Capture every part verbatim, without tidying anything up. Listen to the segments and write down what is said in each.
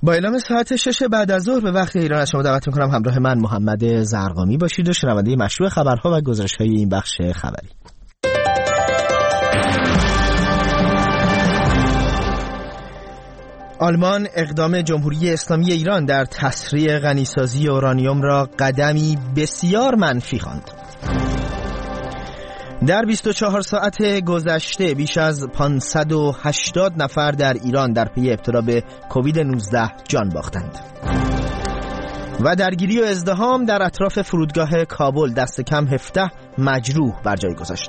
با اعلام ساعت شش بعد از ظهر به وقت ایران از شما دعوت میکنم همراه من محمد زرقامی باشید و شنونده مشروع خبرها و گزارش‌های این بخش خبری. آلمان اقدام جمهوری اسلامی ایران در تسریع غنیسازی اورانیوم را قدمی بسیار منفی خواند. در بیست و چهار ساعت گذشته بیش از پانصد و هشتاد نفر در ایران در پی ابتلا به کووید نوزده جان باختند. و درگیری و ازدحام در اطراف فرودگاه کابل دست کم هفده مجروح بر جای گذاشت.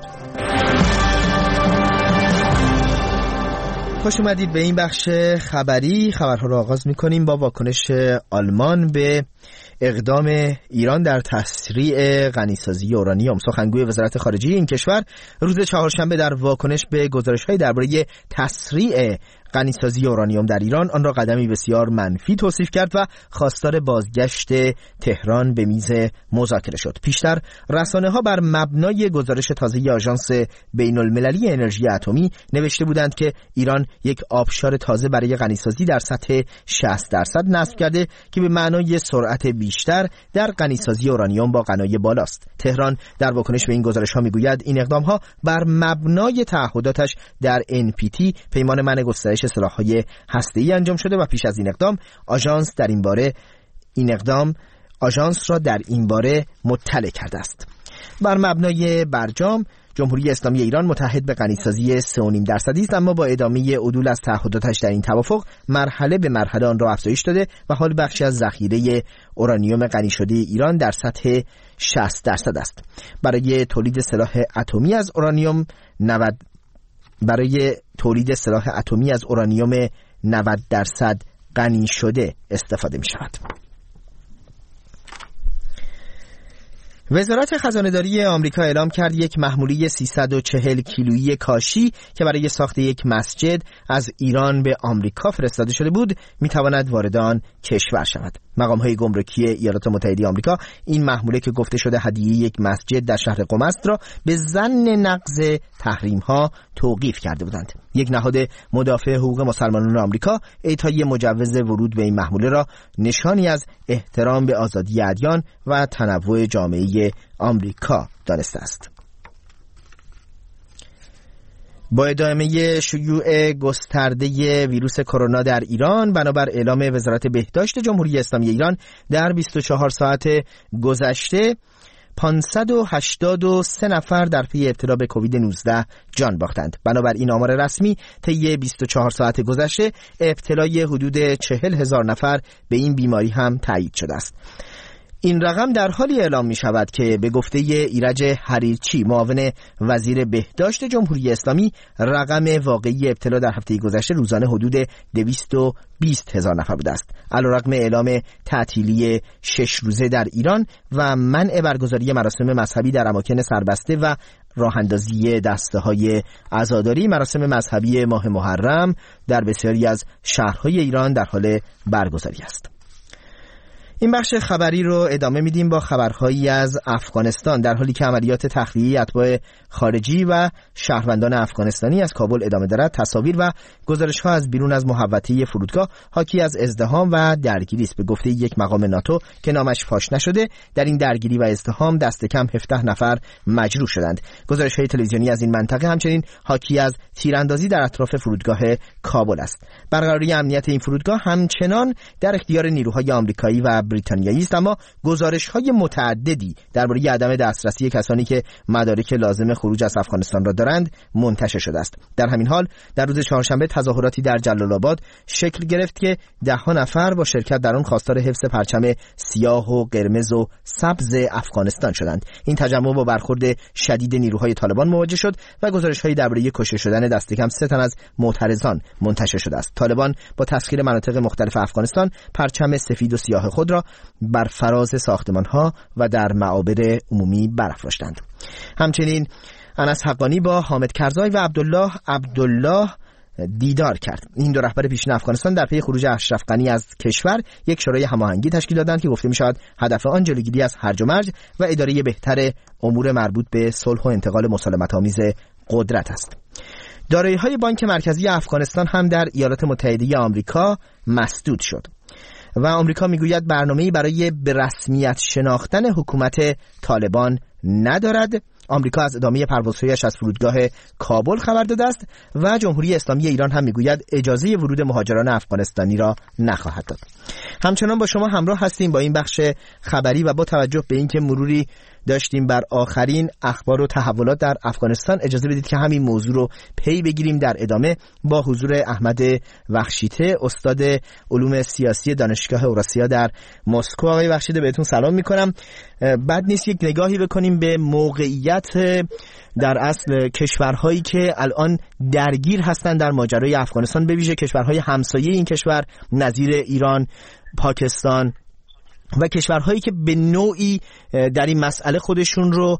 خوش اومدید به این بخش خبری. خبرها را آغاز می‌کنیم با واکنش آلمان به اقدام ایران در تسریع غنیسازی اورانیوم. سخنگوی وزارت خارجه این کشور روز چهارشنبه در واکنش به گزارش‌های درباره تسریع غنیسازی اورانیوم در ایران آن را قدمی بسیار منفی توصیف کرد و خواستار بازگشت تهران به میز مذاکره شد. پیشتر رسانه‌ها بر مبنای گزارش تازه آژانس بین‌المللی انرژی اتمی نوشته بودند که ایران یک آبشار تازه برای غنیسازی در سطح شصت درصد نصب کرده که به معنای سرعت بیشتر در غنیسازی اورانیوم با غنای بالاست. تهران در واکنش به این گزارش‌ها میگوید این اقدام‌ها بر مبنای تعهداتش در ان پی تی پیمان منع گسترش سلاح‌های هسته‌ای انجام شده و پیش از این اقدام آژانس در این باره این اقدام آژانس را در این باره مطلع کرده است. بر مبنای برجام جمهوری اسلامی ایران متحد به غنیسازی سه و نیم درصدی است، اما با ادامه عدول از تعهداتش در این توافق مرحله به مرحله آن را افزایش داده و حال بخشی از ذخیره اورانیوم غنی شده ایران در سطح شصت درصد است. برای تولید سلاح اتمی از اورانیوم نود برای تولید سلاح اتمی از اورانیوم نود درصد غنی شده استفاده می شود. وزارت خزانه‌داری آمریکا اعلام کرد یک محموله سیصد و چهل کیلویی کاشی که برای ساخت یک مسجد از ایران به آمریکا فرستاده شده بود میتواند وارد آن کشور شود. مقام‌های گمرکی ایالات متحده آمریکا این محموله که گفته شده هدیه یک مسجد در شهر قم است را به ظن نقض تحریم‌ها توقیف کرده بودند. یک نهاد مدافع حقوق مسلمانان آمریکا اعطای مجوز ورود به این محموله را نشانی از احترام به آزادی ادیان و تنوع جامعه آمریکا دانسته است. با ادامه شیوع گسترده ویروس کرونا در ایران بنابر اعلام وزارت بهداشت جمهوری اسلامی ایران در بیست و چهار ساعت گذشته پانصد و هشتاد و سه نفر در پی ابتلا به کووید نوزده جان باختند. بنابراین آمار رسمی طی بیست و چهار ساعت گذشته ابتلای حدود چهل هزار نفر به این بیماری هم تایید شده است. این رقم در حالی اعلام می شود که به گفته ایرج حریرچی معاون وزیر بهداشت جمهوری اسلامی رقم واقعی ابتلا در هفته گذشته روزانه حدود دویست و بیست هزار نفر بوده است. علیرغم اعلام تعطیلی شش روزه در ایران و منع برگزاری مراسم مذهبی در اماکن سربسته و راه اندازی دسته‌های عزاداری، مراسم مذهبی ماه محرم در بسیاری از شهرهای ایران در حال برگزاری است. این بخش خبری رو ادامه میدیم با خبرهایی از افغانستان. در حالی که عملیات تخلیه اتباع خارجی و شهروندان افغانستانی از کابل ادامه دارد، تصاویر و گزارش‌ها از بیرون از محوطه فرودگاه حاکی از ازدحام و درگیری است. به گفته یک مقام ناتو که نامش فاش نشده، در این درگیری و ازدحام دست کم هفده نفر مجروح شدند. گزارش‌های تلویزیونی از این منطقه همچنین حاکی از تیراندازی در اطراف فرودگاه کابل است. برقراری امنیت این فرودگاه همچنان در اختیار نیروهای آمریکایی و بریتانیایی است، اما گزارش‌های متعددی درباره عدم دسترسی کسانی که مدارک لازم خروج از افغانستان را دارند منتشر شده است. در همین حال در روز چهارشنبه تظاهراتی در جلال آباد شکل گرفت که ده ها نفر با شرکت در آن خواستار حفظ پرچم سیاه و قرمز و سبز افغانستان شدند. این تجمع با برخورد شدید نیروهای طالبان مواجه شد و گزارش‌هایی درباره کشته شدن دست کم سه تن از معترضان منتشر شده است. طالبان با تسخیر مناطق مختلف افغانستان پرچم سفید و سیاه خود را بر فراز ساختمان‌ها و در معابر عمومی برافراشتند. همچنین انس حقانی با حامد کرزای و عبدالله عبدالله دیدار کرد. این دو رهبر پیشین افغانستان در پی خروج اشرف غنی از کشور یک شورای هماهنگی تشکیل دادند که گفته می‌شود هدف آن جلوگیری از هرج و مرج و اداره بهتر امور مربوط به صلح و انتقال مسالمت‌آمیز قدرت است. دارایی‌های بانک مرکزی افغانستان هم در ایالات متحده آمریکا مسدود شد. و آمریکا میگوید برنامه‌ای برای به رسمیت شناختن حکومت طالبان ندارد. آمریکا از ادامه پروازهایش از فرودگاه کابل خبر داده است و جمهوری اسلامی ایران هم میگوید اجازه ورود مهاجران افغانستانی را نخواهد داد. همچنان با شما همراه هستیم با این بخش خبری و با توجه به اینکه مروری داشتیم بر آخرین اخبار و تحولات در افغانستان، اجازه بدید که همین موضوع رو پی بگیریم در ادامه با حضور احمد وخشیته، استاد علوم سیاسی دانشگاه اوراسیا در مسکو. آقای وخشیته بهتون سلام میکنم. بد نیست یک نگاهی بکنیم به موقعیت در اصل کشورهایی که الان درگیر هستند در ماجرای افغانستان، به ویژه کشورهای همسایه این کشور نظیر ایران، پاکستان و کشورهایی که به نوعی در این مسئله خودشون رو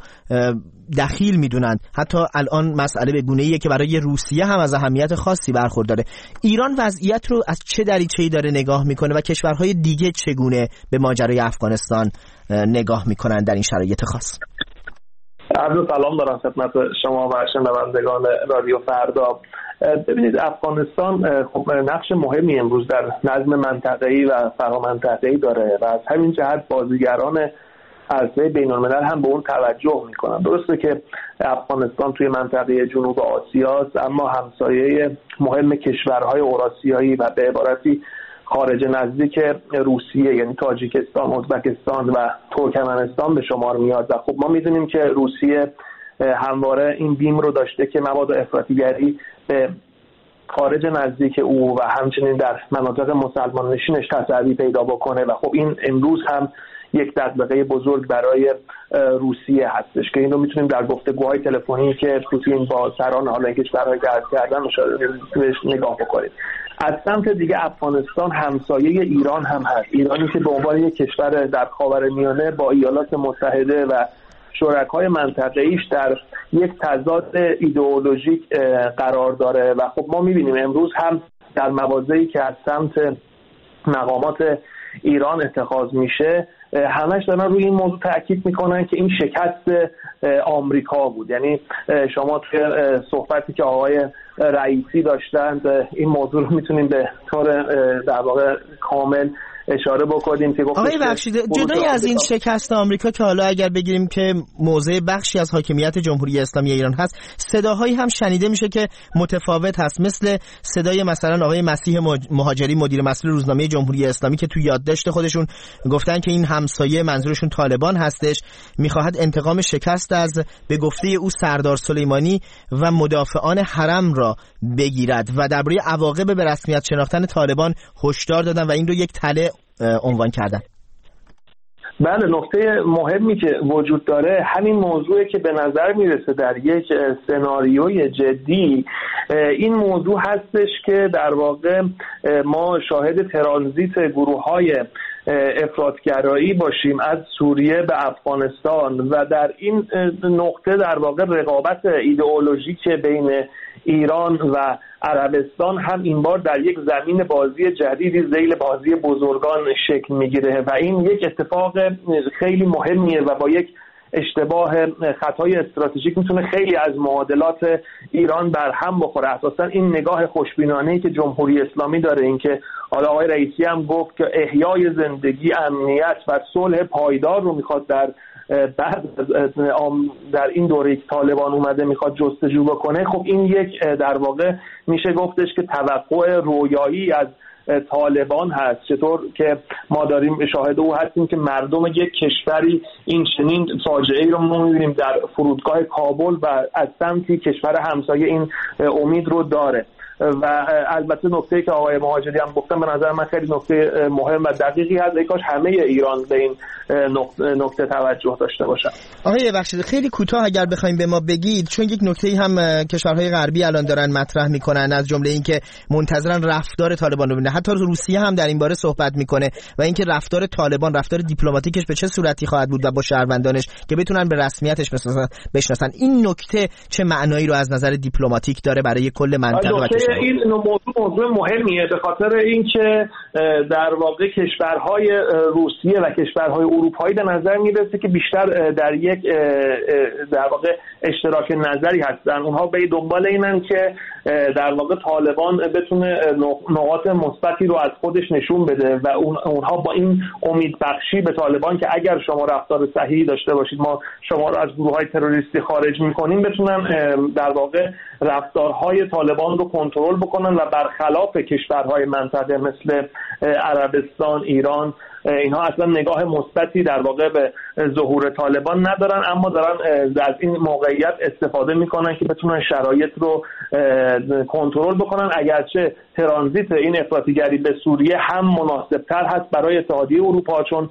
دخیل میدونند. حتی الان مسئله به گونه‌ایه که برای روسیه هم از اهمیت خاصی برخورداره. ایران وضعیت رو از چه دریچه‌ای داره نگاه میکنه و کشورهای دیگه چگونه به ماجرای افغانستان نگاه میکنن در این شرایط خاص؟ عرض سلام دارم خدمت شما و شنوندگان رادیو فردا. ببینید، افغانستان خب نقش مهمی امروز در نظم منطقه‌ای و فرامنطقه‌ای داره و از همین جهت بازیگران عرصه بین‌الملل هم به اون توجه میکنن. درسته که افغانستان توی منطقه جنوب آسیاست، اما همسایه مهم کشورهای اوراسیایی و به عبارتی خارج نزدیک روسیه یعنی تاجیکستان، ازبکستان و ترکمنستان به شمار میاد و خب ما میدونیم که روسیه همواره این بیم رو داشته که مبادا افراطیگری به خارج نزدیک او و همچنین در مناطق مسلمان نشینش تصوی پیدا بکنه و خب این امروز هم یک دغدغه بزرگ برای روسیه هستش که این رو میتونیم در گفتگوهای تلفنی که پوتین با سران حالا این کشورهای که عرض کردن بهش نگاه بکنید. از سمت دیگه افغانستان همسایه ایران هم هست، ایرانی که به عنوان یک کشور در خاورمیانه با ایالات متحده و شرکای منطقه‌ایش در یک تضاد ایدئولوژیک قرار داره و خب ما می‌بینیم امروز هم در مواضعی که از سمت مقامات ایران اتخاذ میشه همش دارن روی این موضوع تاکید میکنن که این شکست آمریکا بود. یعنی شما توی صحبتی که آقای رئیسی داشتند این موضوع رو میتونیم به طور در واقع کامل اشاره بکنیم که آقای بخشیده، جدای از این شکست آمریکا که حالا اگر بگیریم که موضع بخشی از حاکمیت جمهوری اسلامی ایران هست، صداهایی هم شنیده میشه که متفاوت هست، مثل صدای مثلا آقای مسیح مهاجری مدیر مسئول روزنامه جمهوری اسلامی که تو یادداشت خودشون گفتن که این همسایه منظورشون طالبان هستش، میخواهد انتقام شکست از به گفته او سردار سلیمانی و مدافعان حرم را بگیرد و درباره عواقب به رسمیت شناختن طالبان هشدار دادن و این رو یک تله عنوان کردن. بله، نکته مهمی که وجود داره همین موضوعی که به نظر میرسه در یک سناریوی جدی این موضوع هستش که در واقع ما شاهد ترانزیت گروه‌های افراطگرایی باشیم از سوریه به افغانستان و در این نقطه در واقع رقابت ایدئولوژیک بین ایران و عربستان هم این بار در یک زمین بازی جدیدی ذیل بازی بزرگان شکل میگیره و این یک اتفاق خیلی مهمیه و با یک اشتباه خطای استراتژیک میتونه خیلی از معادلات ایران بر هم بخوره. اساسا این نگاه خوشبینانه‌ای که جمهوری اسلامی داره، این که حالا آقای رئیسی هم گفت که احیای زندگی، امنیت و صلح پایدار رو میخواد در بعد در این دوره که طالبان اومده میخواد جستجو بکنه، خب این یک در واقع میشه گفتش که توقع رویایی از طالبان هست. چطور که ما داریم شاهد او هستیم که مردم یک کشوری این چنین فاجعه‌ای رو ما می‌بینیم در فرودگاه کابل و از سمتی کشور همسایه این امید رو داره و البته نکته‌ای که آقای مهاجری هم گفتن به نظر من خیلی نکته مهم و دقیقی هست، ای کاش همه ایران به این نکته توجه داشته باشن. آقای بخشیده، خیلی کوتاه اگر بخوایم به ما بگید، چون یک نکته‌ای هم کشورهای غربی الان دارن مطرح میکنن، از جمله اینکه منتظرن رفتار طالبان رو ببینن، حتی روسیه هم در این باره صحبت میکنه و اینکه رفتار طالبان، رفتار دیپلماتیکش به چه صورتی خواهد بود و با شهروندانش که بتونن به رسمیتش بشناسن. این نکته چه معنایی رو از نظر دیپلماتیک داره برای کل منطقه و این موضوع موضوع مهمیه به خاطر اینکه در واقع کشورهای روسیه و کشورهای اروپایی به نظر میرسه که بیشتر در یک در واقع اشتراک نظری هستن. اونها به دنبال اینن که در واقع طالبان بتونه نقاط مثبتی رو از خودش نشون بده و اون اونها با این امید بخشی به طالبان که اگر شما رفتار صحیحی داشته باشید ما شما رو از گروه‌های تروریستی خارج می‌کنیم بتونن در واقع رفتارهای طالبان رو کنترل بکنن و برخلاف کشورهای منطقه مثل عربستان، ایران، اینها اصلا نگاه مثبتی در واقع به ظهور طالبان ندارن، اما دارن از این موقعیت استفاده میکنن که بتونن شرایط رو کنترل بکنن. اگرچه ترانزیت این افراطیگری به سوریه هم مناسبتر هست برای اتحادیه اروپا چون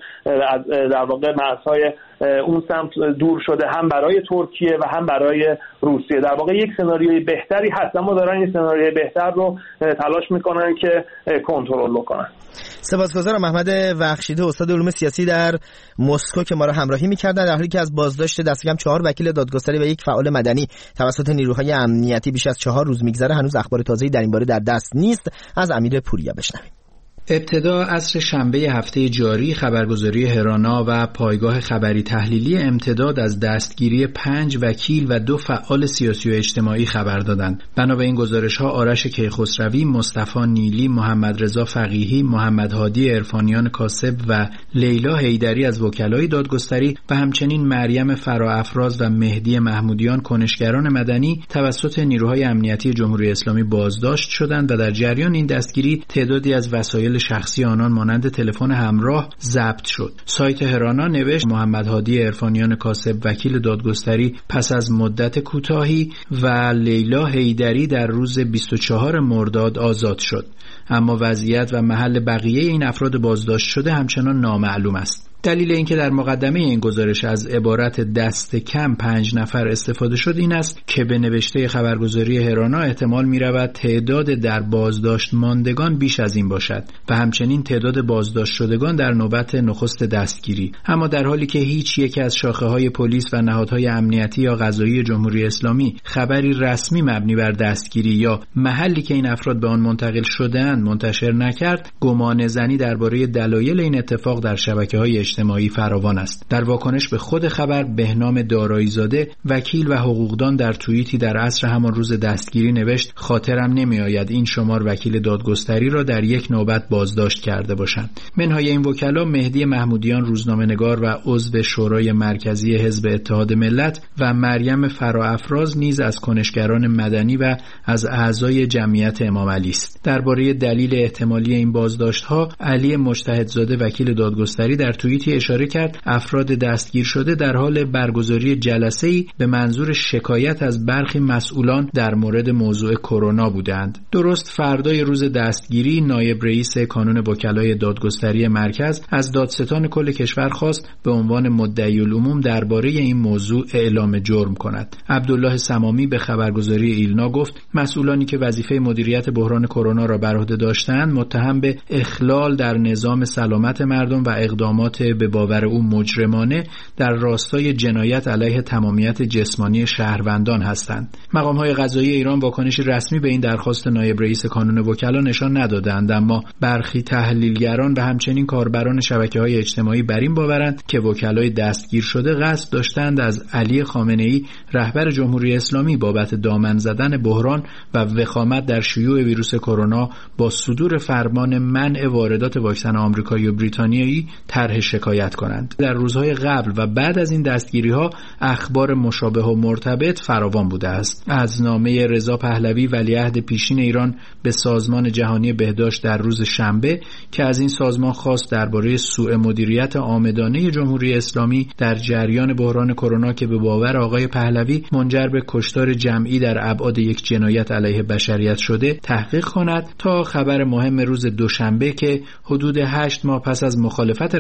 در واقع مرزهای اون سمت دور شده، هم برای ترکیه و هم برای روسیه. در واقع یک سناریوی بهتری هست، اما دارن این سناریوی بهتر رو تلاش میکنن که کنترل بکنن. سپاسگزارم محمد بخشیده، استاد علوم سیاسی در مسکو که ما را همراهی می‌کردند، در حالی که از بازداشت دست کم چهار وکیل دادگستری و یک فعال مدنی توسط نیروهای امنیتی بیش از چهار روز می‌گذره، هنوز اخبار تازه‌ای در این باره در دست نیست. از امیر پوریا بشنویم. ابتدا عصر شنبه هفته جاری خبرگزاری هرانا و پایگاه خبری تحلیلی امتداد از دستگیری پنج وکیل و دو فعال سیاسی و اجتماعی خبر دادند. بنا به این گزارش‌ها آرش کیخسروی، مصطفی نیلی، محمد رضا فقیهی، محمد هادی عرفانیان کاسب و لیلا حیدری از وکلای دادگستری و همچنین مریم فراافراز و مهدی محمودیان کنشگران مدنی توسط نیروهای امنیتی جمهوری اسلامی بازداشت شدند و در جریان این دستگیری تعدادی از وسایل شخصی آنان مانند تلفن همراه ضبط شد. سایت هرانا نوشت محمد هادی عرفانیان کاسب وکیل دادگستری پس از مدت کوتاهی و لیلا حیدری در روز بیست و چهارم مرداد آزاد شد، اما وضعیت و محل بقیه این افراد بازداشت شده همچنان نامعلوم است. دلیل اینکه در مقدمه این گزارش از عبارت دست کم پنج نفر استفاده شد این است که به نوشته خبرگزاری هرانا احتمال می رود تعداد در بازداشت ماندگان بیش از این باشد و همچنین تعداد بازداشت شدگان در نوبت نخست دستگیری. اما در حالی که هیچ یک از شاخه های پلیس و نهادهای امنیتی یا قضایی جمهوری اسلامی خبری رسمی مبنی بر دستگیری یا محلی که این افراد به آن منتقل شده‌اند منتشر نکرد، گمان زنی درباره دلایل این اتفاق در شبکه‌های اجتماعی فراوان است. در واکنش به خود خبر، بهنام دارایی‌زاده وکیل و حقوقدان در توییتی در عصر همان روز دستگیری نوشت: خاطرم نمی‌آید این شمار وکیل دادگستری را در یک نوبت بازداشت کرده باشند. منهای این وکلا مهدی محمودیان روزنامه‌نگار و عضو شورای مرکزی حزب اتحاد ملت و مریم فراافراز نیز از کنشگران مدنی و از اعضای جمعیت امام علی است. درباره دلیل احتمالی این بازداشت‌ها، علی مجتهدزاده وکیل دادگستری در توییتی اشاره کرد افراد دستگیر شده در حال برگزاری جلسه‌ای به منظور شکایت از برخی مسئولان در مورد موضوع کرونا بودند. درست فردای روز دستگیری، نایب رئیس کانون وکلای دادگستری مرکز از دادستان کل کشور خواست به عنوان مدعی العموم درباره این موضوع اعلام جرم کند. عبدالله سمامی به خبرگزاری ایلنا گفت مسئولانی که وظیفه مدیریت بحران کرونا را بر عهده داشتند متهم به اخلال در نظام سلامت مردم و اقدامات به باور او مجرمانه در راستای جنایت علیه تمامیت جسمانی شهروندان هستند. مقام‌های قضایی ایران واکنشی رسمی به این درخواست نایب رئیس کانون وکلا نشان ندادند، اما برخی تحلیلگران و همچنین کاربران شبکه‌های اجتماعی بر این باورند که وکلای دستگیر شده قصد داشتند از علی خامنه‌ای رهبر جمهوری اسلامی بابت دامن زدن بحران و وخامت در شیوع ویروس کرونا با صدور فرمان منع واردات واکسن آمریکایی و بریتانیایی طرح شکایت کنند. در روزهای قبل و بعد از این دستگیری‌ها اخبار مشابه و مرتبط فراوان بوده است. از نامه رضا پهلوی ولیعهد پیشین ایران به سازمان جهانی بهداشت در روز شنبه که از این سازمان خواست درباره سوء مدیریت عامدانه جمهوری اسلامی در جریان بحران کرونا که به باور آقای پهلوی منجر به کشتار جمعی در ابعاد یک جنایت علیه بشریت شده تحقیق کند، تا خبر مهم روز دوشنبه که حدود هشت ماه پس از مخالفت رهبر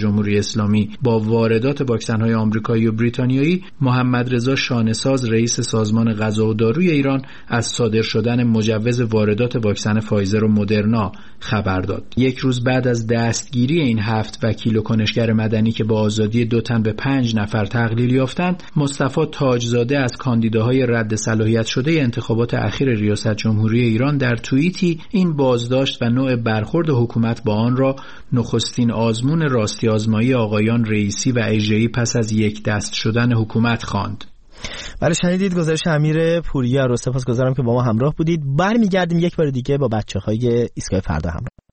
جمهوری اسلامی با واردات واکسن‌های آمریکایی و بریتانیایی، محمد رضا شانه‌ساز رئیس سازمان غذا و داروی ایران از صادر شدن مجوز واردات واکسن فایزر و مدرنا خبر داد. یک روز بعد از دستگیری این هفت وکیل و کنشگر مدنی که با آزادی دو تن به پنج نفر تقلیل یافتند، مصطفی تاجزاده از کاندیداهای رد صلاحیت شده انتخابات اخیر ریاست جمهوری ایران در توییتی این بازداشت و نوع برخورد حکومت با آن را نخستین آزمون راستی آزمایی آقایان رئیسی و اژه‌ای پس از یک دست شدن حکومت خواند. بله شنیدید گزارش امیر پوریا رو. سپاسگزارم که با ما همراه بودید. برمیگردیم یک بار دیگه با بچه‌های ایستگاه فردا همراه.